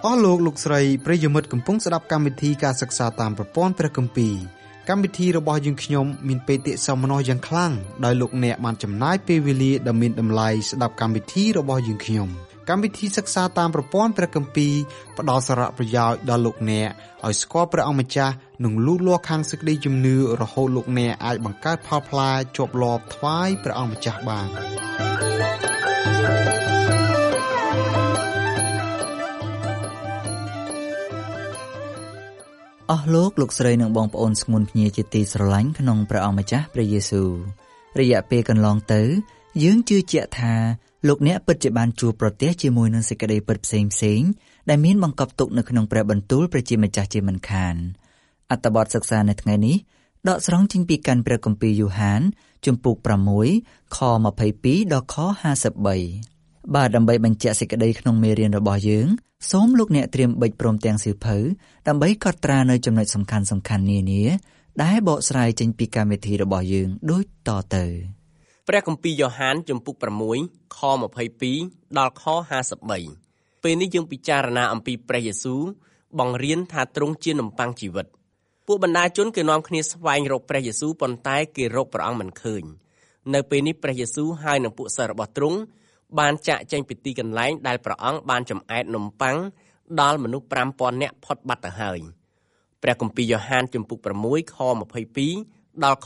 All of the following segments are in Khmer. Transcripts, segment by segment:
អស់លោកលោកស្រីប្រិយមិត្តកំពុងស្ដាប់កម្មវិធីការសិក្សាតាមប្រព័ន្ធព្រះគម្ពីរកម្មវិធីរបស់យើងខ្ញុំមានបេតិសោមនស្សយ៉ាងខ្លាំងដោយលោកអ្នកបានចំណាយពេលវេលាដ៏មានតម្លៃស្ដាប់កម្មវិធីរបស់យើងខ្ញុំកម្មវិធីសិក្សាតាមប្រព័ន្ធព្រះគម្ពីរផ្ដល់សារៈប្រយោជន៍ដល់លោកអ្នកឲ្យស្គាល់ព្រះអង្គម្ចាស់និងលូតលាស់ខាងសេចក្តីជំនឿរហូតលោកអ្នកអាចបង្កើតផលផ្លែជាប់លាប់ថ្វាយព្រះអង្គម្ចាស់បានអស់លោកលោកស្រីនិងបងប្អូនស្ងួនភ្ញាជាទីស្រឡាញ់ក្នុងព្រះអង្គម្ចាស់ព្រះយេស៊ូវរយៈពេលកន្លងទៅយើងជឿជាក់ថាលោកអ្នកពិតជាបានជួបប្រទះជាមួយនឹងសេចក្តីពិតផ្សេងៗដែលមានបង្កប់ទុកនៅក្នុងព្រះបន្ទូលព្រះជាម្ចាស់ជាមិនខានអត្ថបទសិក្សានៅថ្ងៃនេះដកស្រង់ចេញពីកាន់ព្រះគម្ពីរយូហានជំពូក6ខ22ដល់ខ53បាទដើម្បីបញ្ជាក់សេចក្តីក្នុងមេរៀនរបស់យើងសូមលោកអ្នកត្រៀមប៊ិចព្រមទាំងសៀវភៅដើម្បីកត់ត្រានៅចំណុចសំខាន់ៗនានាដែលបកស្រាយចេញពីកម្មវិធីរបស់យើងដូចតទៅព្រះគម្ពីរយ៉ូហានជំពូក6ខ22ដល់ខ53ពេលនេះយើងពិចារណាអំពីព្រះយេស៊ូវបង្រៀនថាទ្រង់ជានំប៉័ងជីវិតពួកបណ្ដាជនគេនាំគ្នាស្វែងរកព្រះយេស៊ូវប៉ុន្តែគេរកព្រះអង្គមិនឃើញនៅពេលនេះព្រះយេស៊ូវហើយនឹងពួកសិស្សរបស់ទ្រង់បានចាក់ចេញពីទីកន្លែងដែលព្រះអង្គបានចំអែតនំប៉័ងដល់មនុស្ស 5,000 នាក់ផុតបាត់ទៅហើយព្រះគម្ពីរយ៉ូហានជំពូក6ខ22ដល់ខ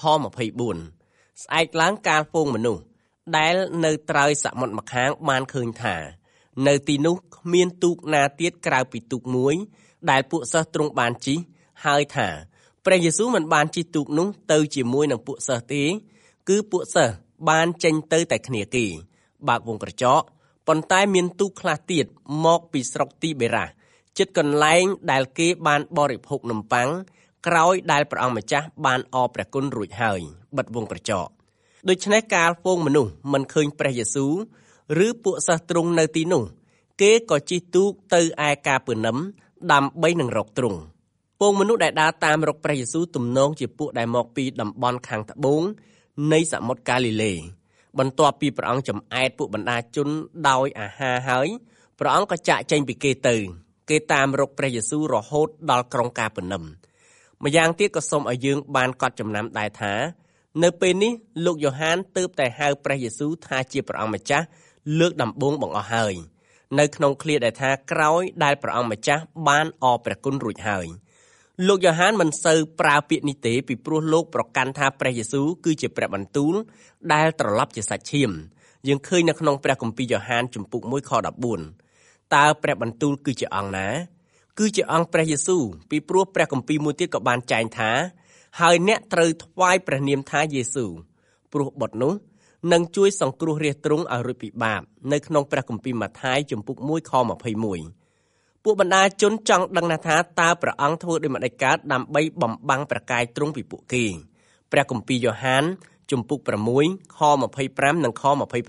24ស្អែកឡើងកាលហ្វូងមនុស្សដែលនៅត្រើយសមុទ្រម្ខាងបានឃើញថានៅទីនោះគ្មានទូកណាទៀតក្រៅពីទូកមួយដែលពួកសិស្សទ្រង់បានជិះហើយថាព្រះយេស៊ូវមិនបានជិះទូកនោះទៅជាមួយនឹងពួកសិស្សទេគឺពួកសិស្សបានចេញទៅតែគ្នាគេបើកវងក្រចកប៉ុន្តែមានទូកខ្លះទៀតមកពីស្រុកទីបេរ៉ាជិតកន្លែងដែលគេបានបរិភោគនំប៉័ងក្រោយដែលព្រះអង្គម្ចាស់បានអរព្រះគុណរួចហើយបិទវងក្រចកដូច្នេះកាលហ្វូងមនុស្សមិនឃើញព្រះយេស៊ូវឬពួកសិស្សទ្រង់នៅទីនោះគេក៏ជិះទូកទៅឯកាពឺនឹមដើម្បីនឹងរកទ្រង់ហ្វូងមនុស្សដែលដើរតាមរកព្រះយេស៊ូវទំនងជាពួកដែលមកពីតំបន់ខាងត្បូងនៃសមុទ្រកាលីលេបន្ទាប់ពីព្រះអង្គចំអែតពួកបណ្ដាជនដោយអាហារហើយព្រះអង្គក៏ចាក់ចេញពីគេទៅគេតាមរកព្រះយេស៊ូវរហូតដល់ក្រុងកាពឺនឹមម្យ៉ាងទៀតក៏សូមឲ្យយើងបានកត់ចំណាំដែរថានៅពេលនេះលោកយ៉ូហានទើបតែហៅព្រះយេស៊ូវថាជាព្រះអង្គម្ចាស់លើកដំបូងបង្អស់ហើយនៅក្នុងឃ្លាដែលថាក្រោយដែលព្រះអង្គម្ចាស់បានអរព្រះគុណរួចហើយលោកយ៉ូហានមិនសូវប្រើពាក្យនេះទេពីព្រោះលោកប្រកាន់ថាព្រះយេស៊ូវគឺជាព្រះបន្ទូលដែលត្រឡប់ជាសាច់ឈាមយើងឃើញនៅក្នុងព្រះគម្ពីរយ៉ូហានជំពូក1ខ14តើព្រះបន្ទូលគឺជាអង្គណាគឺជាអង្គព្រះយេស៊ូវពីព្រោះព្រះគម្ពីរមួយទៀតក៏បានចែងថាហើយអ្នកត្រូវថ្វាយព្រះនាមថាយេស៊ូវព្រោះបុត្រនោះនឹងជួយសង្គ្រោះរាស្ត្រទ្រង់ឲ្យរួចពីបាបនៅក្នុងព្រះគម្ពីរម៉ាថាយជំពូក1ខ21ពួកបណ្ដាជនចង់ដឹងណាស់ថាតើព្រះអង្គធ្វើដូចម្តេចកើតដើម្បីបំបាំងប្រកាយទ្រង់ពីពួកគេព្រះគម្ពីរយ៉ូហានជំពូក6ខ25និងខ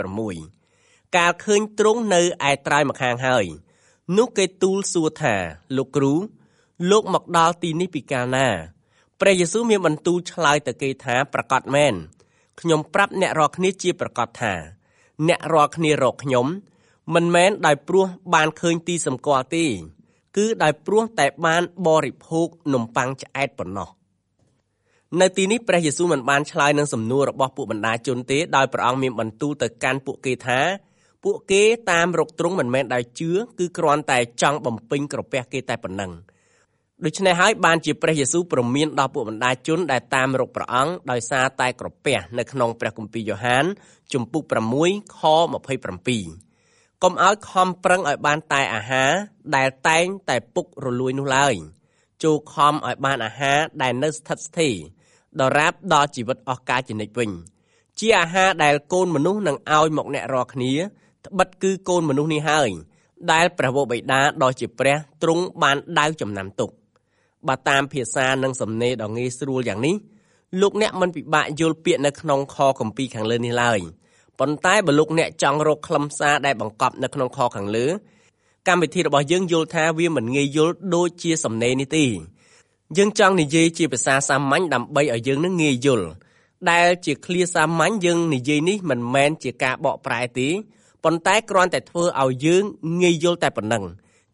26កាលឃើញទ្រង់នៅឯត្រើយម្ខាងហើយនោះគេទូលសួរថាលោកគ្រូលោកមកដល់ទីនេះពីកាលណាព្រះយេស៊ូវមានបន្ទូលឆ្លើយទៅគេថាប្រកាសមែនខ្ញុំប្រាប់អ្នករាល់គ្នាជាប្រកាសថាអ្នករាល់គ្នារកខ្ញុំមិនមែនដោយព្រោះបានឃើញទីសម្គាល់ទេគឺដោយព្រោះតែបានបរិភោគនំប៉័ងឆ្អែតប៉ុណ្ណោះនៅទីនេះព្រះយេស៊ូវមិនបានឆ្លើយនឹងសំណួររបស់ពួកបណ្ដាជនទេដោយព្រះអង្គមានបន្ទូលទៅកាន់ពួកគេថាពួកគេតាមរកទ្រង់មិនមែនដោយជឿគឺគ្រាន់តែចង់បំពេញក្រពះគេតែប៉ុណ្ណឹងដូច្នេះហើយបានជាព្រះយេស៊ូវព្រមានដល់ពួកបណ្ដាជនដែលតាមរកព្រះអង្គដោយសារតែក្រពះនៅក្នុងព្រះគម្ពីរយ៉ូហានជំពូក6ខ27កុំឲ្យខំប្រឹងឲ្យបានតែអាហារដែលតែងតែពុករលួយនោះឡើយចូលខំឲ្យបានអាហារដែលនៅស្ថិតស្ថេរដរាបដល់ជីវិតអស់កលជានិច្ចវិញជាអាហារដែលកូនមនុស្សនឹងឲ្យមកអ្នករាល់គ្នាត្បិតគឺកូនមនុស្សនេះហើយដែលព្រះវរបិតាដ៏ជាព្រះទ្រង់បានដៅចំណាំទុកបើតាមភាសានិងសំណេរដ៏ងាយស្រួលយ៉ាងនេះលោកអ្នកមិនពិបាកយល់ពាក្យនៅក្នុងខគម្ពីរខាងលើនេះឡើយប៉ុន្តែបើលោកអ្នកចង់រកខ្លឹមសារដែលបង្កប់នៅក្នុងខខាងលើកម្មវិធីរបស់យើងយល់ថាវាមិនងាយយល់ដូចជាសំណេរនេះទេយើងចង់និយាយជាភាសាសាមញ្ញដើម្បីឲ្យយើងនឹងងាយយល់ដែលជាឃ្លាសាមញ្ញយើងនិយាយនេះមិនមែនជាការបកប្រែទេប៉ុន្តែគ្រាន់តែធ្វើឲ្យយើងងាយយល់តែប៉ុណ្ណឹង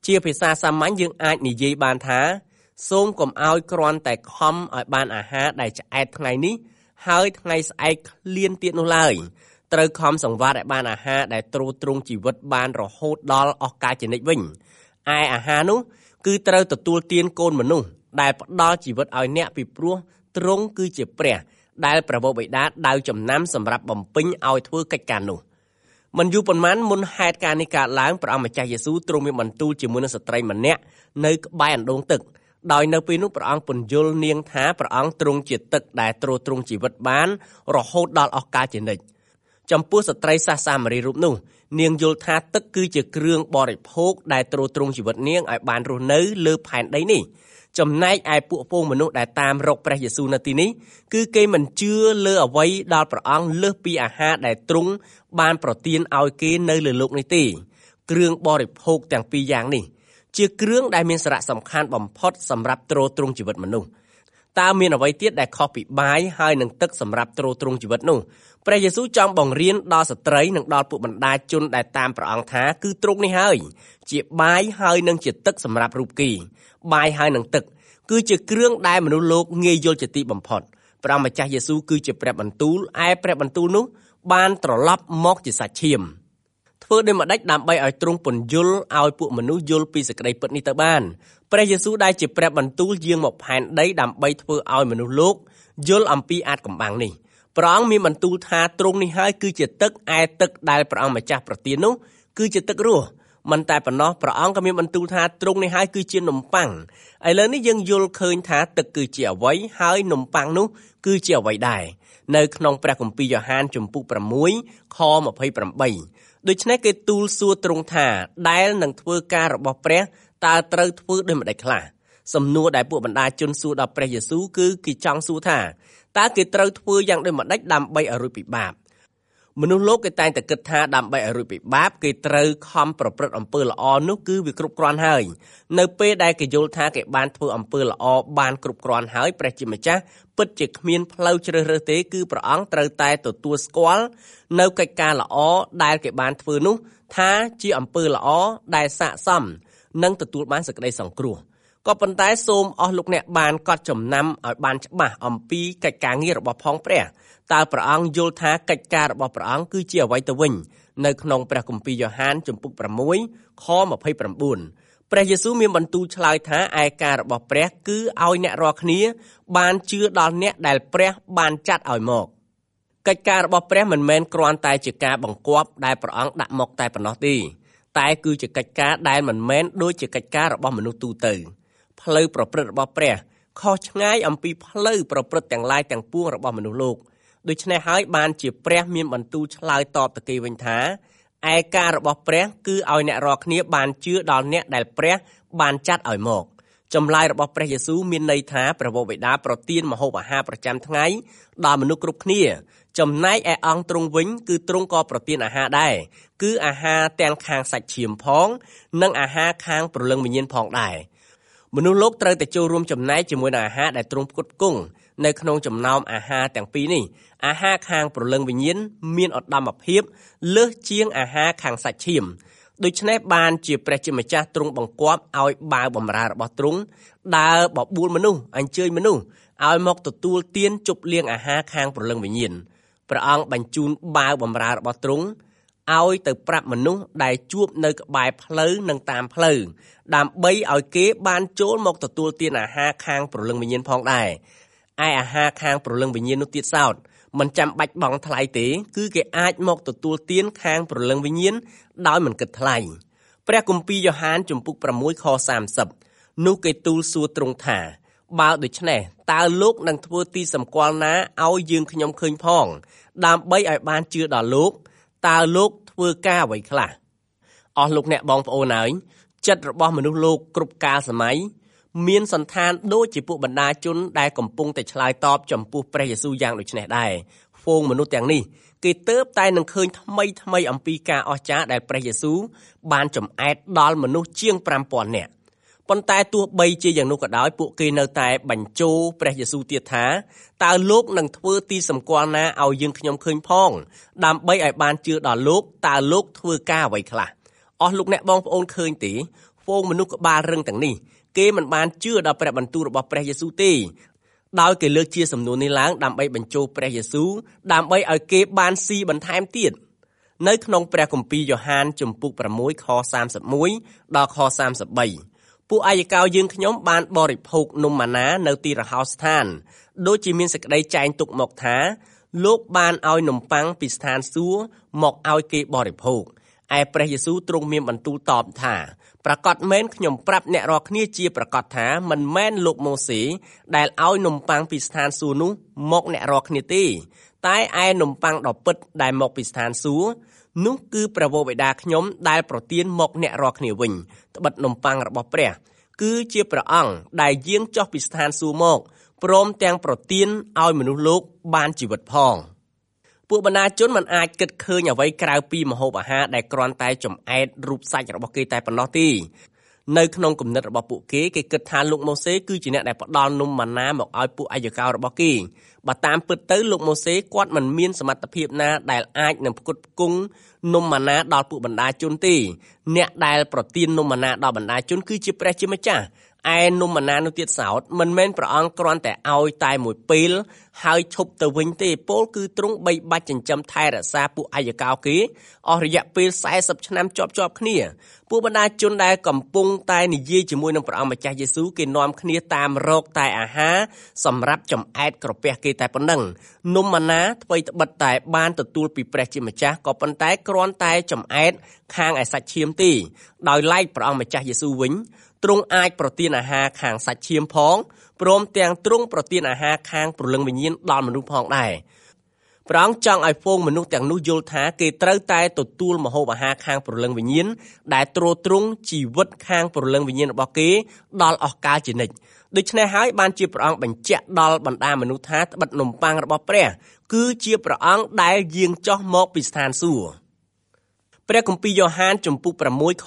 ជាភាសាសាមញ្ញយើងអាចនិយាយបានថាសូមកុំឲ្យគ្រាន់តែខំឲ្យបានអាហារដែលឆ្អែតថ្ងៃនេះហើយថ្ងៃស្អែកឃ្លានទៀតនោះឡើយត្រូវខំសង្វាតឲ្យបានអាហារដែលទ្រទ្រង់ជីវិតបានរហូតដល់អស់កาលជានិច្ចវិញឯអាហារនោះគឺត្រូវទទួលទានកូនមនុស្សដែលផ្ដល់ជីវិតឲ្យអ្នកពីព្រោះទ្រង់គឺជាព្រះដែលព្រះបិតាដៅចំណាំសម្រាប់បំពេញឲ្យធ្វើកិច្ចការនោះមិនយូរប៉ុន្មានមុនហេតុការណ៍នេះកើតឡើងព្រះអង្គម្ចាស់យេស៊ូវទ្រង់មានបន្ទូលជាមួយនឹងស្ត្រីម្នាក់នៅក្បែរអណ្ដូងទឹកដោយនៅពេលនោះព្រះអង្គពន្យល់នាងថាព្រះអង្គទ្រង់ជាទឹកដែលទ្រទ្រង់ជីវិតបានរហូតដល់អស់កาลជានិច្ចចំពោះស្ត្រីសាមារីរូបនោះនាងយល់ថាទឹកគឺជាគ្រឿងបរិភោគដែលទ្រទ្រង់ជីវិតនាងឲ្យបានរស់នៅលើផែនដីនេះចំណែកឯពួកពងមនុស្សដែលតាមរកព្រះយេស៊ូវនៅទីនេះគឺគេមិនជឿលើអ្វីដល់ព្រះអង្គលើសពីអាហារដែលទ្រង់បានប្រទានឲ្យគេនៅលើលោកនេះទេគ្រឿងបរិភោគទាំងពីរយ៉ាងនេះជាគ្រឿងដែលមានសារៈសំខាន់បំផុតសម្រាប់ទ្រទ្រង់ជីវិតមនុស្សតើមានអ្វីទៀតដែលខុសពីបាយហើយនឹងទឹកសម្រាប់ទ្រទ្រង់ជីវិតនោះព្រះយេស៊ូវចង់បង្រៀនដល់ស្ត្រីនិងដល់ពួកបណ្ដាជនដែលតាមព្រះអង្គថាគឺទ្រង់នេះហើយជាបាយហើយនឹងជាទឹកសម្រាប់រូបគេបាយហើយនឹងទឹកគឺជាគ្រឿងដែលមនុស្សលោកងាយយល់ជាទីបំផុតព្រះម្ចាស់យេស៊ូវគឺជាព្រះបន្ទូលឯព្រះបន្ទូលនោះបានត្រឡប់មកជាសាច់ឈាមធ្វើដូចម្ដេចដើម្បីឲ្យទ្រង់ពន្យល់ឲ្យពួកមនុស្សយល់ពីសេចក្តីពិតនេះទៅបានព្រះយេស៊ូវដែលជាព្រះបន្ទូលយាងមកផែនដីដើម្បីធ្វើឲ្យមនុស្សលោកយល់អំពីអាថ៌កំបាំងនេះព្រះអង្គមានបន្ទូលថាទ្រង់នេះហើយគឺជាទឹកឯទឹកដែលព្រះអង្គម្ចាស់ប្រទាននោះគឺជាទឹករស់មិនតែប៉ុណ្ណោះព្រះអង្គក៏មានបន្ទូលថាទ្រង់នេះហើយគឺជានំប៉័ងឥឡូវនេះយើងយល់ឃើញថាទឹកគឺជាអ្វីហើយនំប៉័ងនោះគឺជាអ្វីដែរនៅក្នុងព្រះគម្ពីរយ៉ូហានជំពូក6ខ28ដូច្នេះគេទូលសួរទ្រង់ថាដែលនឹងធ្វើការរបស់ព្រះតើត្រូវធ្វើដូចម្ដេចខ្លះសំណួរដែលពួកបណ្ដាជនសួរដល់ព្រះយេស៊ូវគឺគេចង់សួរថាតើគេត្រូវធ្វើយ៉ាងដូចម្ដេចដើម្បីឲ្យរួចពីបាបមនុស្សលោកគេតែងតែគិតថាដើម្បីឲ្យរួចពីបាបគេត្រូវខំប្រព្រឹត្តអំពើល្អនោះគឺវាគ្រប់គ្រាន់ហើយនៅពេលដែលគេយល់ថាគេបានធ្វើអំពើល្អបានគ្រប់គ្រាន់ហើយព្រះជាម្ចាស់ពិតជាគ្មានផ្លូវជ្រើសរើសទេគឺព្រះអង្គត្រូវតែទទួលស្គាល់នៅកិច្ចការល្អដែលគេបានធ្វើនោះថាជាអំពើល្អដែលស័ក្តិសមនឹងទទួលបានសេចក្តីសង្គ្រោះក៏ប៉ុន្តែសូមអស់លោកអ្នកបានកត់ចំណាំឲ្យបានច្បាស់អំពីកិច្ចការងាររបស់ផងព្រះតើព្រះអង្គយល់ថាកិច្ចការរបស់ព្រះអង្គគឺជាអ្វីទៅវិញនៅក្នុងព្រះគម្ពីរយ៉ូហានជំពូក6ខ29ព្រះយេស៊ូវមានបន្ទូលឆ្លើយថាឯការរបស់ព្រះគឺឲ្យអ្នករាល់គ្នាបានជឿដល់អ្នកដែលព្រះបានចាត់ឲ្យមកកិច្ចការរបស់ព្រះមិនមែនគ្រាន់តែជាការបង្គាប់ដែលព្រះអង្គដាក់មកតែប៉ុណ្ណោះទេតែគឺជាកិច្ចការដែលមិនមែនដូចជាកិច្ចការរបស់មនុស្សទូទៅផ្លូវប្រព្រឹត្តរបស់ព្រះខុសឆ្ងាយអំពីផ្លូវប្រព្រឹត្តទាំងឡាយទាំងពួងរបស់មនុស្សលោកដូច្នេះហើយបានជាព្រះមានបន្ទូលឆ្លើយតបទៅគេវិញថាឯការរបស់ព្រះគឺឲ្យអ្នករាល់គ្នាបានជឿដល់អ្នកដែលព្រះបានចាត់ឲ្យមកចម្លើយរបស់ព្រះយេស៊ូវមានន័យថាព្រះបិតាប្រទានម្ហូបអាហារប្រចាំថ្ងៃដល់មនុស្សគ្រប់គ្នាចំណែកឯអង្គទ្រង់វិញគឺទ្រង់ក៏ប្រទានអាហារដែរគឺអាហារទាំងខាងសាច់ឈាមផងនិងអាហារខាងព្រលឹងវិញ្ញាណផងដែរមនុស្សលោកត្រូវតែចូលរួមចំណែកជាមួយនឹងអាហារដែលទ្រង់ផ្គត់ផ្គង់នៅក្នុងចំណោមអាហារទាំងពីរនេះអាហារខាងព្រលឹងវិញ្ញាណមានឧត្តមភាពលើសជាងអាហារខាងសាច់ឈាមដូច្នេះបានជាព្រះជាម្ចាស់ទ្រង់បង្គាប់ឲ្យបាវបម្រើរបស់ទ្រង់ដើរបបួលមនុស្សអញ្ជើញមនុស្សឲ្យមកទទួលទានជប់លៀងអាហារខាងព្រលឹងវិញ្ញាណព្រះអង្គបញ្ជូនបាវបម្រើរបស់ទ្រង់ឲ្យទៅប្រាប់មនុស្សដែលជួបនៅក្បែរផ្លូវនិងតាមផ្លូវដើម្បីឲ្យគេបានចូលមកទទួលទានអាហារខាងព្រលឹងវិញ្ញាណផងដែរឯអាហារខាងព្រលឹងវិញ្ញាណនោះទៀតសោតមិនចាំបាច់បង់ថ្លៃទេគឺគេអាចមកទទួលទានខាងព្រលឹងវិញ្ញាណដោយមិនគិតថ្លៃព្រះគម្ពីរយ៉ូហានជំពូក6ខ30នោះគេទូលសួរទ្រង់ថាបើដូច្នេះតើលោកនឹងធ្វើទីសម្គាល់ណាឲ្យយើងខ្ញុំឃើញផងដើម្បីឲ្យបានជឿដល់លោកតើលោកធ្វើការអ្វីខ្លះអស់លោកអ្នកបងប្អូនហើយចិត្តរបស់មនុស្សលោកគ្រប់កាលសម័យមានសន្តានដូចជាពួកបណ្ដាជនដែលកំពុងតែឆ្លើយតបចំពោះព្រះយេស៊ូវយ៉ាងដូចនេះដែរហ្វូងមនុស្សទាំងនេះគេទើបតែនឹងឃើញថ្មីអំពីការអស្ចារ្យដែលព្រះយេស៊ូវបានចំអែតដល់មនុស្សជាង 5,000 នាក់ប៉ុន្តែទោះបីជាយ៉ាងនោះក៏ដោយពួកគេនៅតែបញ្ជោព្រះយេស៊ូវទៀតថាតើលោកនឹងធ្វើទីសម្គាល់ណាឲ្យយើងខ្ញុំឃើញផងដើម្បីឲ្យបានជឿដល់លោកតើលោកធ្វើការអ្វីខ្លះអស់លោកអ្នកបងប្អូនឃើញទេហ្វូងមនុស្សក្បាលរឹងទាំងនេះគេមិនបានជឿដល់ព្រះបន្ទូលរបស់ព្រះយេស៊ូវទេដោយគេលើកជាសំណួរនេះឡើងដើម្បីបញ្ជោព្រះយេស៊ូវដើម្បីឲ្យគេបានស៊ីបន្ថែមទៀតនៅក្នុងព្រះគម្ពីរយ៉ូហានជំពូក6ខ31ដល់ខ33ពួកអាយកោយើងខ្ញុំបានបរិភោគនំម៉ាណានៅទីរហោស្ថានដូចជាមានសេចក្តីចែងទុកមកថាលោកបានឲ្យនំប៉័ងពីស្ថានសួគ៌មកឲ្យគេបរិភោគឯព្រះយេស៊ូវទ្រង់មានបន្ទូលតបថាប្រកាសមែនខ្ញុំប្រាប់អ្នករាល់គ្នាជាប្រកាសថាមិនមែនលោកម៉ូសេដែលឲ្យនំប៉័ងពីស្ថានសួគ៌នោះមកអ្នករាល់គ្នាទេតែឯនំប៉័ងដ៏ពិតដែលមកពីស្ថានសួគ៌នោះគឺព្រះវរបិតាខ្ញុំដែលប្រទានមកអ្នករាល់គ្នាវិញត្បិតនំប៉័ងរបស់ព្រះគឺជាព្រះអង្គដែលយាងចុះពីស្ថានសួគ៌មកព្រមទាំងប្រទានឲ្យមនុស្សលោកបានជីវិតផងពួកបណ្ដាជនមិនអាចគិតឃើញអ្វីក្រៅពីម្ហូបអាហារដែលគ្រាន់តែចំអែតរូបសាច់របស់គេតែប៉ុណ្ណោះទេនៅក្នុងគំនិតរបស់ពួកគេគិតថាលោកម៉ូសេគឺជាអ្នកដែលផ្ដល់នំម៉ាណាមកឲ្យពួកអាយកោរបស់គេបើតាមពិតទៅលោកម៉ូសេគាត់មិនមានសមត្ថភាពណាដែលអាចនឹងផ្គត់ផ្គង់នំម៉ាណាដល់ពួកបណ្ដាជនទេអ្នកដែលប្រទាននំម៉ាណាដល់បណ្ដាជនគឺជាព្រះជាម្ចាស់ឯនំម៉ាណានោះទៀតសោតមិនមែនព្រះអង្គគ្រាន់តែឲ្យតែមួយពេលហើយឈប់ទៅវិញទេពោលគឺទ្រង់បីបាច់ចិញ្ចឹមថែរក្សាពួកអាយកោគេអស់រយៈពេល40ឆ្នាំជាប់គ្នាពួកបណ្ដាជនដែលកំពុងតែនិយាយជាមួយនឹងព្រះអង្គម្ចាស់យេស៊ូវគេនាំគ្នាតាមរកតែអាហារសម្រាប់ចំអែតក្រពះគេតែប៉ុណ្ណឹងនំម៉ាណាថ្មីត្បិតតែបានទទួលពីព្រះជាម្ចាស់ក៏ប៉ុន្តែគ្រាន់តែចំអែតខាងឯសាច់ឈាមទេដោយឡែកព្រះអង្គម្ចាស់យេស៊ូវវិញទ្រង់អាចប្រទានអាហារខាងសាច់ឈាមផងព្រមទាំងទ្រង់ប្រទានអាហារខាងព្រលឹងវិញ្ញាណដល់មនុស្សផងដែរព្រះអង្គចង់ឲ្យហ្វូងមនុស្សទាំងនោះយល់ថាគេត្រូវតែទទួលម្ហូបអាហារខាងព្រលឹងវិញ្ញាណដែលទ្រទ្រង់ជីវិតខាងព្រលឹងវិញ្ញាណរបស់គេដល់អស់កាលជានិច្ចដូច្នេះហើយបានជាព្រះអង្គបញ្ជាក់ដល់បណ្ដាមនុស្សថាត្បិតនំប៉័ងរបស់ព្រះគឺជាព្រះអង្គដែលយាងចុះមកពីស្ថានសួគ៌ព្រះគម្ពីរយ៉ូហានជំពូក6ខ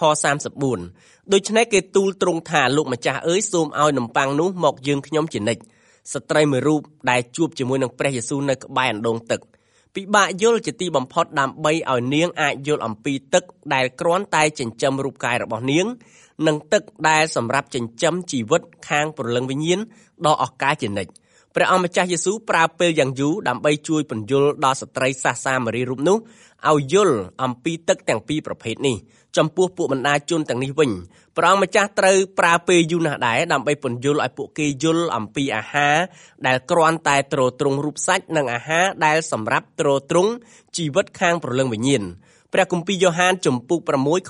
34ដូច្នេះគេទូលទ្រង់ថាលោកម្ចាស់អើយសូមឲ្យនំប៉័ងនោះមកយើងខ្ញុំជានិច្ចស្ត្រីមួយរូបដែលជួបជាមួយនឹងព្រះយេស៊ូវនៅក្បែរអណ្ដូងទឹកពិបាកយល់ជាទីបំផុតដើម្បីឲ្យនាងអាចយល់អំពីទឹកដែលគ្រាន់តែចិញ្ចឹមរូបកាយរបស់នាងនិងទឹកដែលសម្រាប់ចិញ្ចឹមជីវិតខាងព្រលឹងវិញ្ញាណដល់អស់កាលជានិច្ចព្រះអង្គម្ចាស់យេស៊ូវប្រើពេលយ៉ាងយូរដើម្បីជួយពន្យល់ដល់ស្ត្រីសាមារីរូបនោះឲ្យយល់អំពីទឹកទាំងពីរប្រភេទនេះចំពោះពួកបណ្ដាជនទាំងនេះវិញព្រះអង្គម្ចាស់ត្រូវប្រើពេលយូរណាស់ដែរដើម្បីពន្យល់ឲ្យពួកគេយល់អំពីអាហារដែលគ្រាន់តែទ្រទ្រង់រូបសាច់និងអាហារដែលសម្រាប់ទ្រទ្រង់ជីវិតខាងព្រលឹងវិញ្ញាណព្រះគម្ពីរយ៉ូហានជំពូក6ខ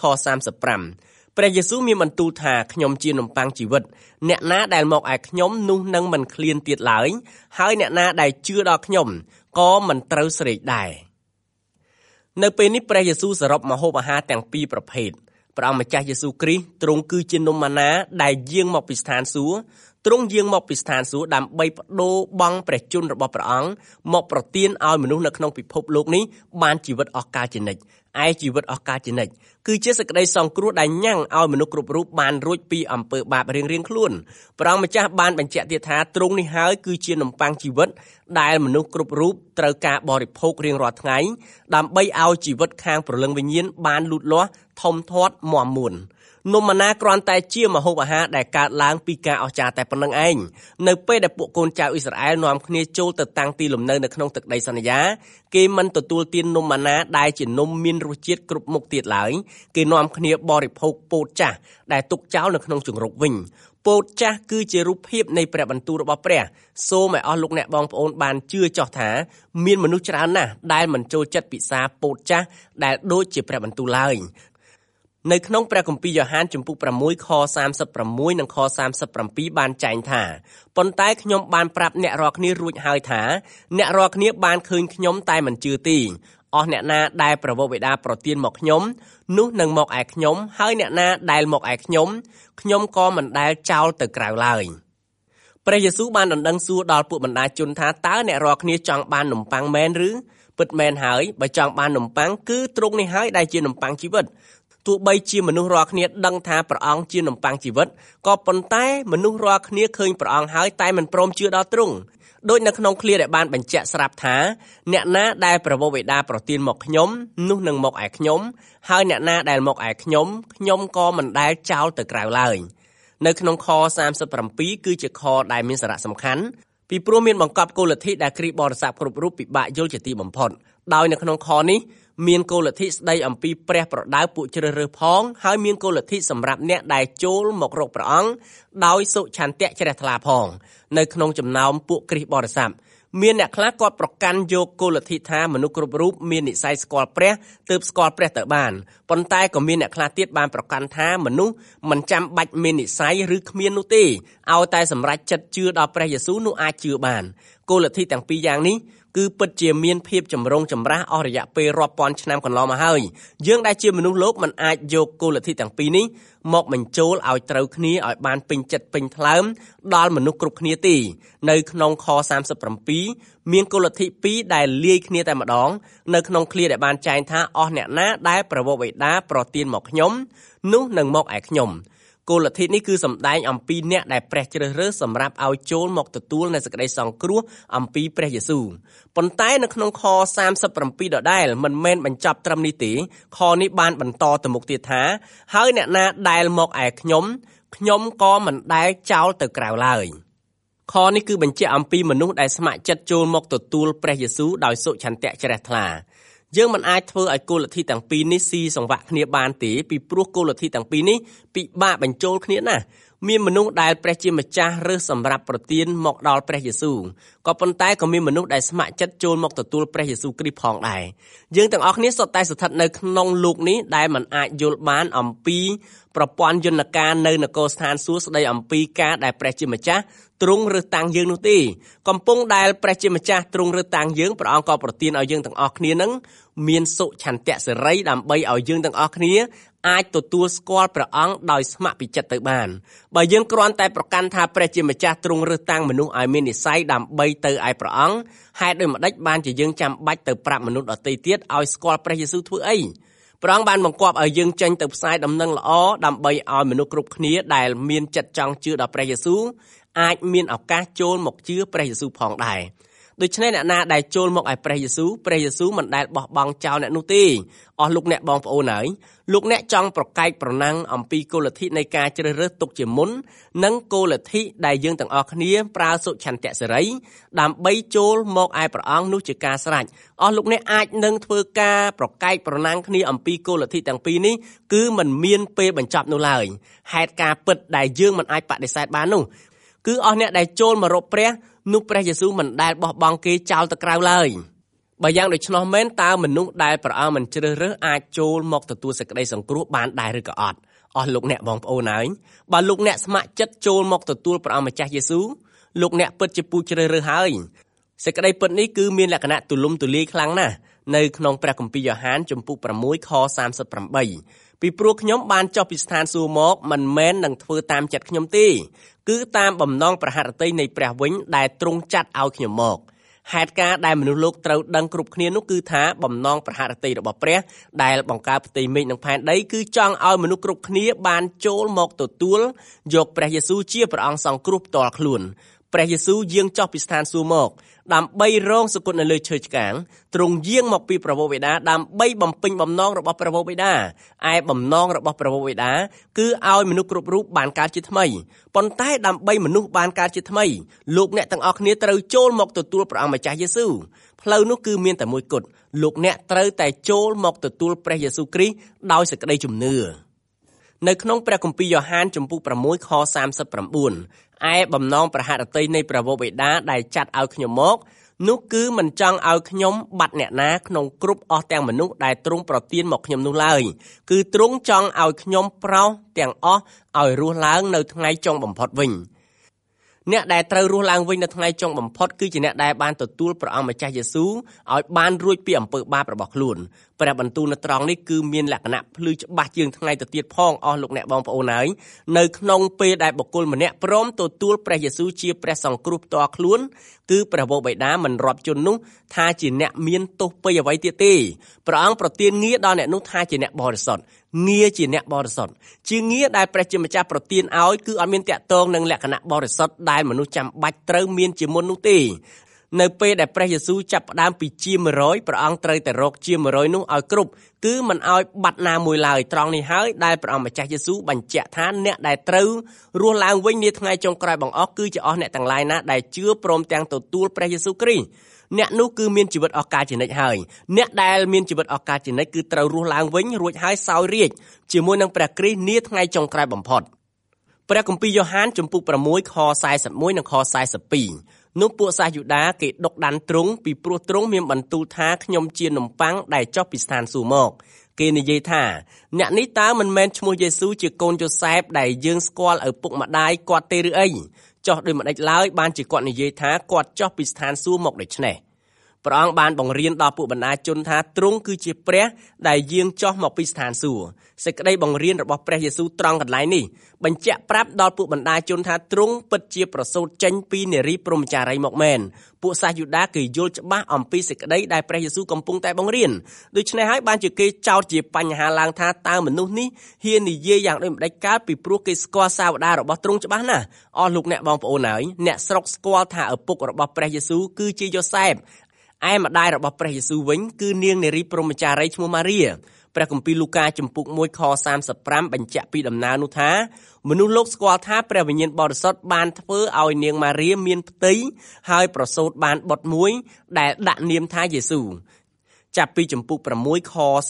35ព្រះយេស៊ូវមានបន្ទូលថាខ្ញុំជានំប៉័ងជីវិតអ្នកណាដែលមកឯខ្ញុំនោះនឹងមិនឃ្លានទៀតឡើយហើយអ្នកណាដែលជឿដល់ខ្ញុំក៏មិនត្រូវស្រេកដែរនៅពេលនេះព្រះយេស៊ូវសរុបម្ហូបអាហារទាំងពីរប្រភេទព្រះអង្គម្ចាស់យេស៊ូវគ្រីស្ទទ្រង់គឺជានំម៉ាណាដែលយាងមកពីស្ថានសួគ៌ទ្រង់យាងមកពីស្ថានសួគ៌ដើម្បីបដូរបង់ព្រះជន្មរបស់ព្រះអង្គមកប្រទានឲ្យមនុស្សនៅក្នុងពិភពលោកនេះបានជីវិតអស់កាលជានិច្ចឯជីវិតអស់កាលជានិច្ចគឺជាសេចក្តីសង្គ្រោះដែលញ៉ាំងឲ្យមនុស្សគ្រប់រូបបានរួចពីអំពើបាបរៀងៗខ្លួនព្រះអង្គម្ចាស់បានបញ្ជាក់ទៀតថាទ្រង់នេះហើយគឺជានំប៉័ងជីវិតដែលមនុស្សគ្រប់រូបត្រូវការបរិភោគរៀងរាល់ថ្ងៃដើម្បីឲ្យជីវិតខាងព្រលឹងវិញ្ញាណបានលូតលាស់ធំធាត់មាំមួននំម៉ាណាគ្រាន់តែជាម្ហូបអាហារដែលកើតឡើងពីការអស្ចារ្យតែប៉ុណ្្នឹងឯងនៅពេលដែលពួកកូនចៅអ៊ីស្រាអែលនាំគ្នាចូលទៅតាំងទីលំនៅនៅក្នុងទឹកដីសន្យាគេមិនទទួលទាននំម៉ាណាដែលជានំមានរសជាតិគ្រប់មុខទៀតឡើយគេនាំគ្នាបរិភោគពោតចាស់ដែលទុកចោលនៅក្នុងជង្រុកវិញពោតចាស់គឺជារូបភាពនៃព្រះបន្ទូលរបស់ព្រះសូមឲ្យអស់លោកអ្នកបងប្អូនបានជឿចោះថាមានមនុស្សច្រើនណាស់ដែលមិនចូលចិត្តពិសាពោតចាស់ដែលដូចជាព្រះបន្ទូលឡើយនៅក្នុងព្រះគម្ពីរយ៉ូហានជំពូក6ខ36និងខ37បានចែងថាប៉ុន្តែខ្ញុំបានប្រាប់អ្នករាល់គ្នារួចហើយថាអ្នករាល់គ្នាបានឃើញខ្ញុំតែមិនជឿទេអស់អ្នកណាដែលព្រះវរបិតាប្រទានមកខ្ញុំនោះនឹងមកឯខ្ញុំហើយអ្នកណាដែលមកឯខ្ញុំក៏មិនដែលចោលទៅក្រៅឡើយព្រះយេស៊ូវបានដណ្ដឹងសួរដល់ពួកបណ្ដាជនថាតើអ្នករាល់គ្នាចង់បាននំប៉័ងមែនឬពិតមែនហើយបើចង់បាននំប៉័ងគឺទ្រង់នេះហើយដែលជានំប៉័ងជីវិតទោះបីជាមនុស្សរាល់គ្នាដឹងថាព្រះអង្គជានំប៉័ងជីវិតក៏ប៉ុន្តែមនុស្សរាល់គ្នាឃើញព្រះអង្គហើយតែមិនព្រមជឿដល់ទ្រង់ដូចនៅក្នុងឃ្លាដែលបានបញ្ជាក់ស្រាប់ថាអ្នកណាដែលព្រះវរបិតាប្រទានមកខ្ញុំនោះនឹងមកឯខ្ញុំហើយអ្នកណាដែលមកឯខ្ញុំក៏មិនដែលចោលទៅក្រៅឡើយនៅក្នុងខ37គឺជាខដែលមានសារៈសំខាន់ពីព្រោះមានបង្កប់គោលលទ្ធិដែលគ្រីស្ទបរិស័ទគ្រប់រូបពិបាកយល់ជាទីបំផុតដោយនៅក្នុងខនេះមានគោលលទ្ធិស្ដីអំពីព្រះប្រដៅពួកជ្រើសរើសផងហើយមានគោលលទ្ធិសម្រាប់អ្នកដែលចូលមករកព្រះអង្គដោយសុឆន្ទៈជ្រះថ្លាផងនៅក្នុងចំណោមពួកគ្រីស្ទបរិស័ទមានអ្នកខ្លះគាត់ប្រកាន់យកគោលលទ្ធិថាមនុស្សគ្រប់រូបមាននិស្ស័យស្គាល់ព្រះទើបស្គាល់ព្រះទៅបានប៉ុន្តែក៏មានអ្នកខ្លះទៀតបានប្រកាន់ថាមនុស្សមិនចាំបាច់មាននិស្ស័យឬគ្មាននោះទេឲ្យតែសម្រេចចិត្តជឿដល់ព្រះយេស៊ូវនោះអាចជឿបានគោលលទ្ធិទាំងពីរយ៉ាងនេះគឺពិតជាមានភាពចម្រុងចម្រាស់អស់រយៈពេលរាប់ពាន់ឆ្នាំកន្លងមកហើយយើងដែលជាមនុស្សលោកមិនអាចយកគោលលទ្ធិទាំងពីរនេះមកបញ្ចូលឲ្យត្រូវគ្នាឲ្យបានពេញចិត្តពេញថ្លើមដល់មនុស្សគ្រប់គ្នាទេនៅក្នុងខ37មានគោលលទ្ធិពីរដែលលាយគ្នាតែម្ដងនៅក្នុងឃ្លាដែលបានចែងថាអស់អ្នកណាដែលព្រះវរបិតាប្រទានមកខ្ញុំនោះនឹងមកឯខ្ញុំគោលលទ្ធិនេះគឺសម្ដែងអំពីអ្នកដែលព្រះជ្រើសរើសសម្រាប់ឲ្យចូលមកទទួលនូវសេចក្តីសង្គ្រោះអំពីព្រះយេស៊ូវប៉ុន្តែនៅក្នុងខ37ដដែលមិនមែនបញ្ចប់ត្រឹមនេះទេខនេះបានបន្តទៅមុខទៀតថាហើយអ្នកណាដែលមកឯខ្ញុំក៏មិនដែលចោលទៅក្រៅឡើយខនេះគឺបញ្ជាក់អំពីមនុស្សដែលស្ម័គ្រចិត្តចូលមកទទួលព្រះយេស៊ូវដោយសុឆន្ទៈជ្រះថ្លាយើងមិនអាចធ្វើឲ្យគោលលទ្ធិទាំងពីរនេះស៊ីសង្វាក់គ្នាបានទេពីព្រោះគោលលទ្ធិទាំងពីរនេះពិបាកបញ្ចូលគ្នាណាស់មានមនុស្សដែលព្រះជាម្ចាស់រើសសម្រាប់ប្រទានមកដល់ព្រះយេស៊ូវក៏ប៉ុន្តែក៏មានមនុស្សដែលស្ម័គ្រចិត្តចូលមកទទួលព្រះយេស៊ូវគ្រីស្ទផងដែរយើងទាំងអស់គ្នាសុទ្ធតែស្ថិតនៅក្នុងលោកនេះដែលមិនអាចយល់បានអំពីប្រព័ន្ធយន្តការនៅនគរស្ថានសួគ៌ស្ដីអំពីការដែលព្រះជាម្ចាស់ទ្រង់រើសតាំងយើងនោះទេកំពុងដែលព្រះជាម្ចាស់ទ្រង់រើសតាំងយើងព្រះអង្គក៏ប្រទានឲ្យយើងទាំងអស់គ្នានឹងមានសុឆន្ទៈសេរីដើម្បីឲ្យយើងទាំងអស់គ្នាអាចទទួលស្គាល់ព្រះអង្គដោយស្ម័គ្រពីចិត្តទៅបានបើយើងគ្រាន់តែប្រកាន់ថាព្រះជាម្ចាស់ទ្រង់រើសតាំងមនុស្សឲ្យមាននិស្ស័យដើម្បីទៅឯព្រះអង្គហេតុដូចម្ដេចបានជាយើងចាំបាច់ទៅប្រាប់មនុស្សដទៃទៀតឲ្យស្គាល់ព្រះយេស៊ូវធ្វើអីព្រះអង្គបានបង្គាប់ឲ្យយើងចេញទៅផ្សាយដំណឹងល្អដើម្បីឲ្យមនុស្សគ្រប់គ្នាដែលមានចិត្តចង់ជឿដល់ព្រះយេស៊ូវអាចមានឱកាសចូលមកជឿព្រះយេស៊ូវផងដែរដូច្នេះអ្នកណាដែលចូលមកឲ្យព្រះយេស៊ូវមិនដែលបោះបង់ចោលអ្នកនោះទេអស់លោកអ្នកបងប្អូនហើយលោកអ្នកចង់ប្រកែកប្រណាំងអំពីគោលលទ្ធិនៃការជ្រើសរើសទុកជាមុននិងគោលលទ្ធិដែលយើងទាំងអស់គ្នាប្រើសុឆន្ទៈសេរីដើម្បីចូលមកឯព្រះអង្គនោះជាការស្រេចអស់លោកអ្នកអាចនឹងធ្វើការប្រកែកប្រណាំងគ្នាអំពីគោលលទ្ធិទាំងពីរនេះគឺមិនមានពេលបញ្ចប់នោះឡើយហេតុការពិតដែលយើងមិនអាចបដិសេធបាននោះគឺអស់អ្នកដែលចូលមករកព្រះនោះព្រះយេស៊ូវមិនដែលបោះបង់គេចោលទៅក្រៅឡើយបើយ៉ាងដូច្នោះមែនតើមនុស្សដែលព្រះអង្គមិនជ្រើសរើសអាចចូលមកទទួលសេចក្តីសង្គ្រោះបានដែរឬក៏អត់អស់លោកអ្នកបងប្អូនហើយបើលោកអ្នកស្ម័គ្រចិត្តចូលមកទទួលព្រះអង្គម្ចាស់យេស៊ូវលោកអ្នកពិតជាពូជជ្រើសរើសហើយសេចក្តីពិតនេះគឺមានលក្ខណៈទូលំទូលាយខ្លាំងណាស់នៅក្នុងព្រះគម្ពីរយ៉ូហានជំពូក6ខ38ពីព្រោះខ្ញុំបានចុះពីស្ថានសួគ៌មកមិនមែននឹងធ្វើតាមចិត្តខ្ញុំទេគឺតាមបំណងប្រហារតីនៃព្រះវិញដែលទ្រង់ចាត់ឲ្យខ្ញុំមកហេតុការដែលមនុស្សលោកត្រូវដឹងគ្រប់គ្នានោះគឺថាបំណងប្រហារតីរបស់ព្រះដែលបង្កើតផ្ទៃមេឃនិងផែនដីគឺចង់ឲ្យមនុស្សគ្រប់គ្នាបានចូលមកទទួលយកព្រះយេស៊ូវជាព្រះអង្គសង្គ្រោះផ្ទាល់ខ្លួនព្រះយេស៊ូវយាងចុះពីស្ថានសួគ៌មកដើម្បីរងសគត់នៅលើឈើឆ្កាងទ្រង់យាងមកពីព្រះវរបិតាដើម្បីបំពេញបំណងរបស់ព្រះវរបិតាឯបំណងរបស់ព្រះវរបិតាគឺឲ្យមនុស្សគ្រប់រូបបានកើតជាថ្មីប៉ុន្តែដើម្បីមនុស្សបានកើតជាថ្មីលោកអ្នកទាំងអស់គ្នាត្រូវចូលមកទទួលព្រះអង្គម្ចាស់យេស៊ូវផ្លូវនោះគឺមានតែមួយគត់លោកអ្នកត្រូវតែចូលមកទទួលព្រះយេស៊ូវគ្រីស្ទដោយសេចក្តីជំនឿនៅក្នុងព្រះគម្ពីរយ៉ូហានជំពូក6ខ39ឯបំណងប្រហារតីនៃព្រះវរបិតាដែលចាត់ឲ្យខ្ញុំមកនោះគឺមិនចង់ឲ្យខ្ញុំបាត់អ្នកណាក្នុងគ្រប់អស់ទាំងមនុស្សដែលទ្រង់ប្រទានមកខ្ញុំនោះឡើយគឺទ្រង់ចង់ឲ្យខ្ញុំប្រោសទាំងអស់ឲ្យរស់ឡើងនៅថ្ងៃចុងបំផុតវិញអ្នកដែលត្រូវរស់ឡើងវិញនៅថ្ងៃចុងបំផុតគឺជាអ្នកដែលបានទទួលព្រះអង្គម្ចាស់យេស៊ូវឲ្យបានរួចពីអំពើបាបរបស់ខ្លួនព្រះបន្ទូលនៅត្រង់នេះគឺមានលក្ខណៈភ្លឺច្បាស់ជាងថ្ងៃទៅទៀតផងអស់លោកអ្នកបងប្អូនហើយនៅក្នុងពេលដែលបុគ្គលម្នាក់ព្រមទទួលព្រះយេស៊ូវជាព្រះសង្គ្រោះផ្ទាល់ខ្លួនគឺព្រះវរបិតាមិនរាប់ជននោះថាជាអ្នកមានទោសពៃអ្វីទៀតទេព្រះអង្គប្រទានងារដល់អ្នកនោះថាជាអ្នកបរិសុទ្ធងារជាអ្នកបរិសុទ្ធជាងារដែលព្រះជាម្ចាស់ប្រទានឲ្យគឺអត់មានតាក់ទងនឹងលក្ខណៈបរិសុទ្ធដែលមនុស្សចាំបាច់ត្រូវមានជាមុននោះទេនៅពេលដែលព្រះយេស៊ូវចាប់ផ្ដើមពីជា100ព្រះអង្គត្រូវតែរកជា100នោះឲ្យគ្រប់គឺមិនឲ្យបាត់ណាមួយឡើយត្រង់នេះហើយដែលព្រះអង្គម្ចាស់យេស៊ូវបញ្ជាក់ថាអ្នកដែលត្រូវរស់ឡើងវិញនាថ្ងៃចុងក្រោយបង្អស់គឺជាអស់អ្នកទាំងឡាយណាដែលជឿព្រមទាំងទទួលព្រះយេស៊ូវគ្រីស្ទអ្នកនោះគឺមានជីវិតអស់កលជានិច្ចហើយអ្នកដែលមានជីវិតអស់កលជានិច្ចគឺត្រូវរស់ឡើងវិញរួចហើយសោយរាជ្យជាមួយនឹងព្រះគ្រីស្ទនាថ្ងៃចុងក្រោយបំផុតព្រះគម្ពីរយ៉ូហានជំពូក6ខ41និងខ42នោះពួកសាសយូដាគេដុកដានទ្រង់ពីព្រោះទ្រង់មានបន្ទូលថាខ្ញុំជានំប៉័ងដែលចុះពីស្ថានសួគ៌មកគេនិយាយថាអ្នកនេះតើមិនមែនឈ្មោះយេស៊ូវជាកូនយូសែបដែលយើងស្គាល់ឪពុកម្ដាយគាត់ទេឬអីចុះដោយមិនដេចឡើយបានជាគាត់និយាយថាគាត់ចុះពីស្ថានសួគ៌មកដូច្នេះព្រះអង្គបានបង្រៀនដល់ពួកបណ្ដាជនថាទ្រង់គឺជាព្រះដែលយាងចុះមកពីស្ថានសួគ៌សេចក្តីបង្រៀនរបស់ព្រះយេស៊ូវត្រង់កន្លែងនេះបញ្ជាក់ប្រាប់ដល់ពួកបណ្ដាជនថាទ្រង់ពិតជាប្រសូតចេញពីនារីព្រហ្មចារីយ៍មកមែនពួកសាសយូដាគេយល់ច្បាស់អំពីសេចក្តីដែលព្រះយេស៊ូវកំពុងតែបង្រៀនដូច្នេះហើយបានជាគេចោទជាបញ្ហាឡើងថាតើមនុស្សនេះហ៊ាននិយាយយ៉ាងដូចម្ដេចកើតពីព្រោះគេស្គាល់សាវតារបស់ទ្រង់ច្បាស់ណាស់អស់លោកអ្នកបងប្អូនហើយអ្នកស្រុកស្គាល់ថាឪពុករបស់ព្រះយេស៊ូវគឺជាយូសែបឯម្ដាយរបស់ព្រះយេស៊ូវវិញគឺនាងនារីព្រហ្មចារីយ៍ឈ្មោះម៉ារីព្រះគម្ពីរលូកាជំពូក1ខ35បញ្ជាក់ពីដំណើរនោះថាមនុស្សលោកស្គាល់ថាព្រះវិញ្ញាណបរិសុទ្ធបានធ្វើឲ្យនាងម៉ារីមានផ្ទៃហើយប្រសូតបានបុត្រមួយដែលដាក់នាមថាយេស៊ូវចាប់ពីជំពូក6ខ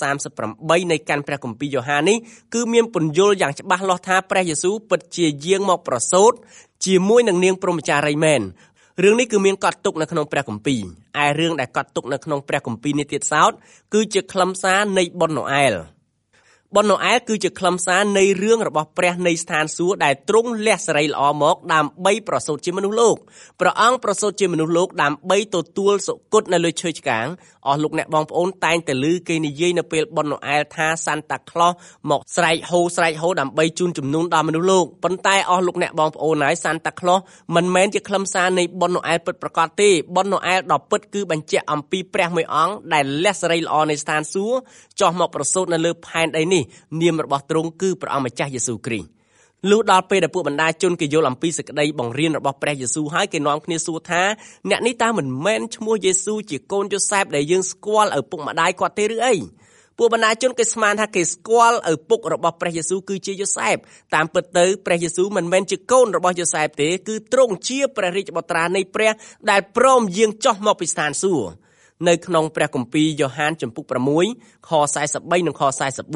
38នៃកាន់ព្រះគម្ពីរយ៉ូហាននេះគឺមានពន្យល់យ៉ាងច្បាស់លាស់ថាព្រះយេស៊ូវពិតជាយាងមកប្រសូតជាមួយនឹងនាងព្រហ្មចារីយ៍មែនរឿងនេះគឺមានកត់ទុកនៅក្នុងព្រះគម្ពីរឯរឿងដែលកត់ទុកនៅក្នុងព្រះគម្ពីរនេះទៀតសោតគឺជាខ្លឹមសារនៃបុណ្យណូអែលបុណ្យណូអែលគឺជាខ្លឹមសារនៃរឿងរបស់ព្រះនៃស្ថានសួគ៌ដែលទ្រង់លះសេរីល្អមកដើម្បីប្រសូតជាមនុស្សលោកព្រះអង្គប្រសូតជាមនុស្សលោកដើម្បីទទួលសុគតនៅលើឈើឆ្កាងអស់លោកអ្នកបងប្អូនតែងតែឮគេនិយាយនៅពេលបុណ្យណូអែលថាសាន់តាក្លូសមកស្រែកហូដើម្បីជូនជំនូនដល់មនុស្សលោកប៉ុន្តែអស់លោកអ្នកបងប្អូនហើយសាន់តាក្លូសមិនមែនជាខ្លឹមសារនៃបុណ្យណូអែលពិតប្រាកដទេបុណ្យណូអែលដ៏ពិតគឺបញ្ជាក់អំពីព្រះមួយអង្គដែលលះសេរីល្អនៃស្ថានសួគ៌ចុះមកប្រសូតនៅលើផែនដីនេះនាមរបស់ទ្រង់គឺព្រះអង្គម្ចាស់យេស៊ូវគ្រីស្ទលុះដល់ពេលដែលពួកបណ្ដាជនគេយល់អំពីសេចក្តីបង្រៀនរបស់ព្រះយេស៊ូវហើយគេនាំគ្នាសួរថាអ្នកនេះតើមិនមែនឈ្មោះយេស៊ូវជាកូនយូសែបដែលយើងស្គាល់ឪពុកម្ដាយគាត់ទេឬអីពួកបណ្ដាជនគេស្មានថាគេស្គាល់ឪពុករបស់ព្រះយេស៊ូវគឺជាយូសែបតាមពិតទៅព្រះយេស៊ូវមិនមែនជាកូនរបស់យូសែបទេគឺទ្រង់ជាព្រះរាជបុត្រានៃព្រះដែលព្រមយាងចុះមកពីស្ថានសួគ៌នៅក្នុងព្រះគម្ពីរយ៉ូហានជំពូក6ខ43និងខ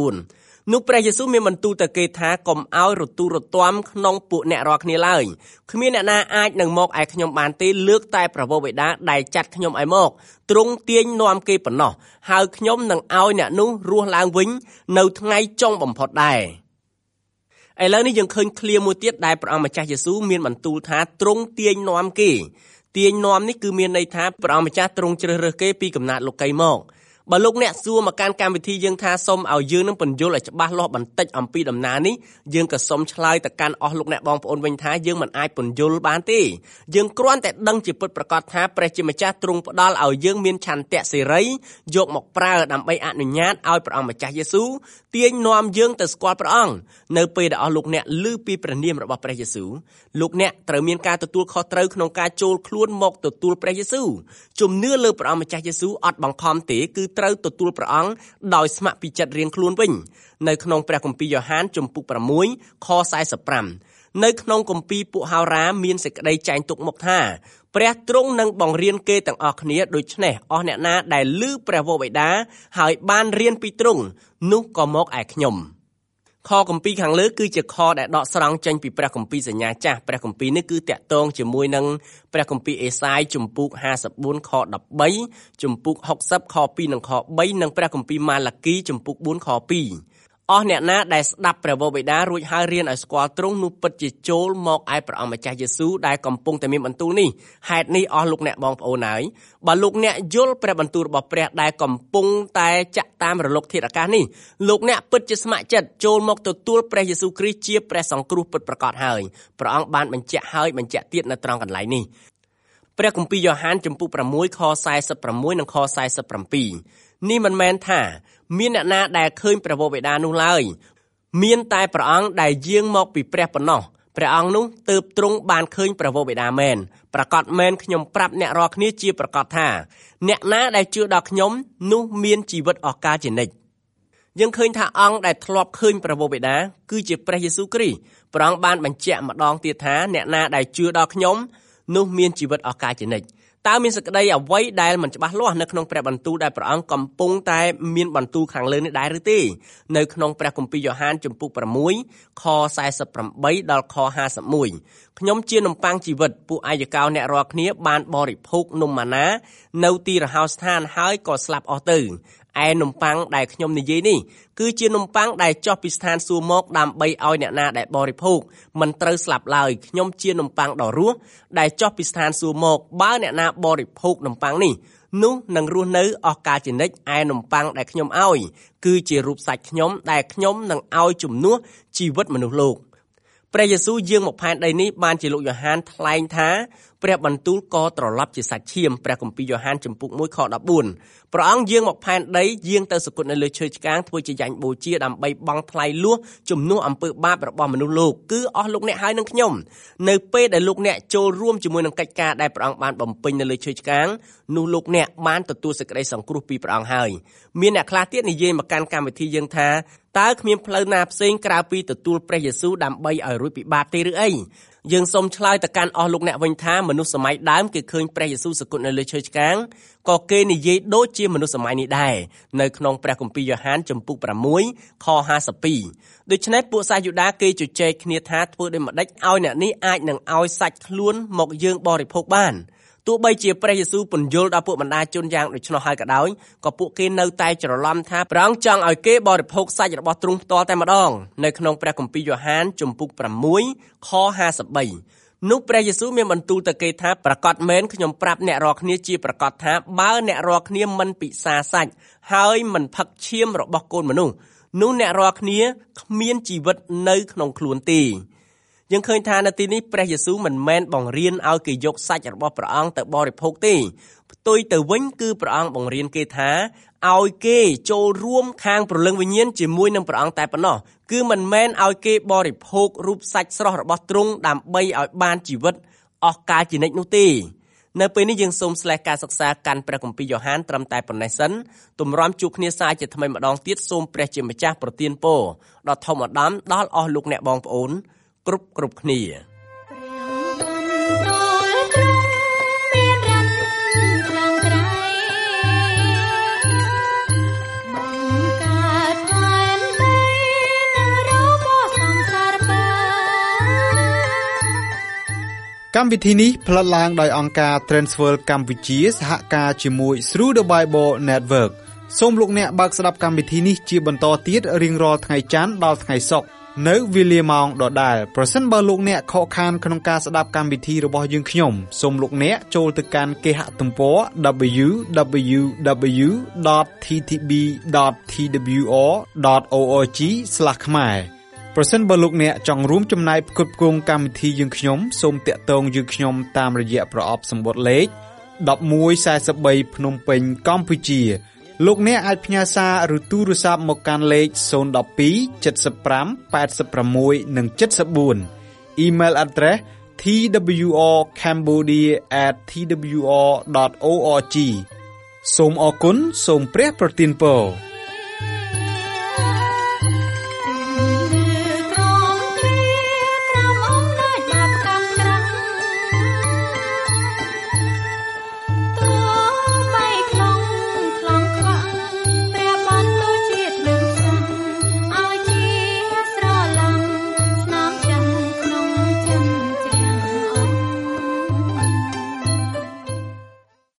44នោះព្រះយេស៊ូវមានបន្ទូលទៅគេថាកុំឲ្យរទូលរទាំក្នុងពួកអ្នករាល់គ្នាឡើយគ្មានអ្នកណាអាចនឹងមកឯខ្ញុំបានទេលើកតែព្រះវរបិតាដែលចាត់ខ្ញុំឲ្យមកទ្រង់ទាញនាំគេប៉ុណ្ណោះហើយខ្ញុំនឹងឲ្យអ្នកនោះរស់ឡើងវិញនៅថ្ងៃចុងបំផុតដែរឥឡូវនេះយើងឃើញឃ្លាមួយទៀតដែលព្រះអង្គម្ចាស់យេស៊ូវមានបន្ទូលថាទ្រង់ទាញនាំគេទាញនាំនេះគឺមានន័យថាព្រះអង្គម្ចាស់ទ្រង់ជ្រើសរើសគេពីកំណើតលោកីមកបើលោកអ្នកសួរមកកាន់កម្មវិធីយើងថាសូមឲ្យយើងនឹងពន្យល់ឲ្យច្បាស់លាស់បន្តិចអំពីដំណើរនេះយើងក៏សូមឆ្លើយទៅកាន់អស់លោកអ្នកបងប្អូនវិញថាយើងមិនអាចពន្យល់បានទេយើងគ្រាន់តែដឹងជាពិតប្រាកដថាព្រះជាម្ចាស់ទ្រង់ផ្ដល់ឲ្យយើងមានឆន្ទៈសេរីយកមកប្រើដើម្បីអនុញ្ញាតឲ្យព្រះអង្គម្ចាស់យេស៊ូវទាញនាំយើងទៅស្គាល់ព្រះអង្គនៅពេលដែលអស់លោកអ្នកឮពីព្រះនាមរបស់ព្រះយេស៊ូវលោកអ្នកត្រូវមានការទទួលខុសត្រូវក្នុងការចូលខ្លួនមកទទួលព្រះយេស៊ូវជំនឿលើព្រះអង្គម្ចាស់យេស៊ូវអត់បង្ខំទេគឺត្រូវទទួលព្រះអង្គដោយស្ម័គ្រពីចិត្តរៀងខ្លួនវិញនៅក្នុងព្រះគម្ពីរយ៉ូហានជំពូក6ខ45នៅក្នុងគម្ពីរពួកហោរាមានសេចក្តីចែងទុកមកថាព្រះទ្រង់នឹងបង្រៀនគេទាំងអស់គ្នាដូច្នេះអស់អ្នកណាដែលឮព្រះវរបិតាហើយបានរៀនពីទ្រង់នោះក៏មកឯខ្ញុំខគម្ពីរខាងលើគឺជាខដែលដកស្រង់ចេញពីព្រះគម្ពីរសញ្ញាចាស់ព្រះគម្ពីរនេះគឺតាក់ទងជាមួយនឹងព្រះគម្ពីរអេសាយជំពូក54ខ13ជំពូក60ខ2និងខ3និងព្រះគម្ពីរម៉ាឡាគីជំពូក4ខ2 អស់អ្នកណាដែលស្ដាប់ព្រះវរបិតារួចហើយរៀនឲ្យស្គាល់ទ្រង់នោះពិតជាចូលមកឯព្រះអង្គម្ចាស់យេស៊ូវដែលកំពុងតែមានបន្ទូលនេះហេតុនេះអស់លោកអ្នកបងប្អូនហើយបើលោកអ្នកយល់ព្រះបន្ទូលរបស់ព្រះដែលកំពុងតែចាក់តាមរលកធាតុអាកាសនេះលោកអ្នកពិតជាស្ម័គ្រចិត្តចូលមកទទួលព្រះយេស៊ូវគ្រីស្ទជាព្រះសង្គ្រោះពិតប្រាកដហើយព្រះអង្គបានបញ្ជាក់ហើយបញ្ជាក់ទៀតនៅត្រង់កន្លែងនេះព្រះគម្ពីរយ៉ូហានចំពុក6ខ46និងខ47នេះមិនមែនថាមានអ្នកណាដែលឃើញព្រះវរបិតានោះឡើយមានតែព្រះអង្គដែលយាងមកពីព្រះប៉ុណ្ណោះព្រះអង្គនោះទើបទ្រង់បានឃើញព្រះវរបិតាមែនប្រកាសមែនខ្ញុំប្រាប់អ្នករាល់គ្នាជាប្រកាសថាអ្នកណាដែលជឿដល់ខ្ញុំនោះមានជីវិតអស់កលជានិច្ចយើងឃើញថាអង្គដែលធ្លាប់ឃើញព្រះវរបិតាគឺជាព្រះយេស៊ូវគ្រីស្ទព្រះអង្គបានបញ្ជាក់ម្ដងទៀតថាអ្នកណាដែលជឿដល់ខ្ញុំនោះមានជីវិតអស់កលជានិច្ចតើមានសេចក្តីអ្វីដែលមិនច្បាស់លាស់នៅក្នុងព្រះបន្ទូលដែលព្រះអង្គកំពុងតែមានបន្ទូលខាងលើនេះដែរឬទេនៅក្នុងព្រះគម្ពីរយ៉ូហានចំពុក6ខ48ដល់ខ51ខ្ញុំជានំប៉័ងជីវិតពួកអាយកោអ្នករាល់គ្នាបានបរិភោគនំម៉ាណានៅទីរហោស្ថានហើយក៏ស្លាប់អស់ទៅឯនំប៉័ងដែលខ្ញុំនិយាយនេះគឺជានំប៉័ងដែលចុះពីស្ថានសួគ៌មកដើម្បីឲ្យអ្នកណាដែលបរិភោគមិនត្រូវស្លាប់ឡើយខ្ញុំជានំប៉័ងដ៏រស់ដែលចុះពីស្ថានសួគ៌មកបើអ្នកណាបរិភោគនំប៉័ងនេះនោះនឹងរស់នៅអស់កលជានិច្ចឯនំប៉័ងដែលខ្ញុំឲ្យគឺជារូបសាច់ខ្ញុំដែលខ្ញុំនឹងឲ្យជំនួសជីវិតមនុស្សលោកព្រះយេស៊ូវយាងមកផែនដីនេះបានជាលោកយ៉ូហានថ្លែងថាព្រះបន្ទូលក៏ត្រឡប់ជាសាច់ឈាមព្រះគម្ពីរយ៉ូហានចំពុក1ខ14ព្រះអង្គយាងមកផែនដីយាងទៅសគត់នៅលើឈើឆ្កាងធ្វើជាយ៉ាញ់បូជាដើម្បីបង់ថ្លៃលួសជំនួសអំពើបាបរបស់មនុស្សលោកគឺអស់លោកអ្នកហើយនឹងខ្ញុំនៅពេលដែលលោកអ្នកចូលរួមជាមួយនឹងកិច្ចការដែលព្រះអង្គបានបំពេញនៅលើឈើឆ្កាងនោះលោកអ្នកបានទទួលសេចក្តីសង្គ្រោះពីព្រះអង្គហើយមានអ្នកខ្លះទៀតនិយាយមកកាន់កម្មវិធីយើងថាតើគ្មានផ្លូវណាផ្សេងក្រៅពីទទួលព្រះយេស៊ូវដើម្បីឲ្យរួចពីបាបទេឬអីយើងសូមឆ្លើយទៅកាន់អស់លោកអ្នកវិញថាមនុស្សសម័យដើមគេឃើញព្រះយេស៊ូវសគត់នៅលើឈើឆ្កាងក៏គេនិយាយដូចជាមនុស្សសម័យនេះដែរនៅក្នុងព្រះគម្ពីរយ៉ូហានចំពុក6ខ52ដូច្នេះពួកសាសយូដាគេជជែកគ្នាថាធ្វើដូចម្ដេចឲ្យអ្នកនេះអាចនឹងឲ្យសាច់ខ្លួនមកយើងបរិភោគបានទោះបីជាព្រះយេស៊ូវពន្យល់ដល់ពួកបណ្ដាជនយ៉ាងដូច្នោះហើយក៏ដោយក៏ពួកគេនៅតែច្រឡំថាព្រះអង្គចង់ឲ្យគេបរិភោគសាច់របស់ទ្រង់ផ្ទាល់តែម្ដងនៅក្នុងព្រះគម្ពីរយ៉ូហានចំពុក6ខ53នោះព្រះយេស៊ូវមានបន្ទូលទៅគេថាប្រកាសមែនខ្ញុំប្រាប់អ្នករាល់គ្នាជាប្រកាសថាបើអ្នករាល់គ្នាមិនពិសាសាច់ហើយមិនផឹកឈាមរបស់កូនមនុស្សនោះអ្នករាល់គ្នាគ្មានជីវិតនៅក្នុងខ្លួនទេយើងឃើញថានៅទីនេះព្រះយេស៊ូវមិនមែនបង្រៀនឲ្យគេយកសាច់របស់ព្រះអង្គទៅបរិភោគទេផ្ទុយទៅវិញគឺព្រះអង្គបង្រៀនគេថាឲ្យគេចូលរួមខាងព្រលឹងវិញ្ញាណជាមួយនឹងព្រះអង្គតែប៉ុណ្ណោះគឺមិនមែនឲ្យគេបរិភោគរូបសាច់ស្រស់របស់ទ្រង់ដើម្បីឲ្យបានជីវិតអស់កលជានិច្ចនោះទេនៅពេលនេះយើងសូមស្លេះការសិក្សាកាន់ព្រះគម្ពីរយ៉ូហានត្រឹមតែប៉ុណ្ណេះសិនទម្រាំជួបគ្នាសាជាថ្មីម្ដងទៀតសូមព្រះជាម្ចាស់ប្រទានពរដល់ធម្មអាដាមដល់អស់លោកអ្នកបងប្អូនគ្រប់គ្នាកម្មវិធីនេះផ្លាត់ឡើងដោយអង្គការ Transworld កម្ពុជាសហការជាមួយ Through the Bible Network សូមលោកអ្នកបើកស្ដាប់កម្មវិធីនេះជាបន្តទៀតរៀងរាល់ថ្ងៃច័ន្ទដល់ថ្ងៃសុក្រនៅវេលាម៉ោងដដែលប្រសិនបើលោកអ្នកខកខានក្នុងការស្ដាប់កម្មវិធីរបស់យើងខ្ញុំសូមលោកអ្នកចូលទៅកាន់គេហទំព័រ www.ttb.twr.org/ ខ្មែរប្រសិនបើលោកអ្នកចង់រួមចំណែកផ្គត់ផ្គង់កម្មវិធីយើងខ្ញុំសូមតាក់ទងយើងខ្ញុំតាមរយៈប្រអប់សម្បត្តិលេខ1143ភ្នំពេញកម្ពុជាលោកអ្នកអាចផ្ញើសារឬទូរស័ព្ទមកកាន់លេខ012 75 86 និង 74 Email address twrcambodia@twr.org សូមអរគុណសូមព្រះប្រទានពរ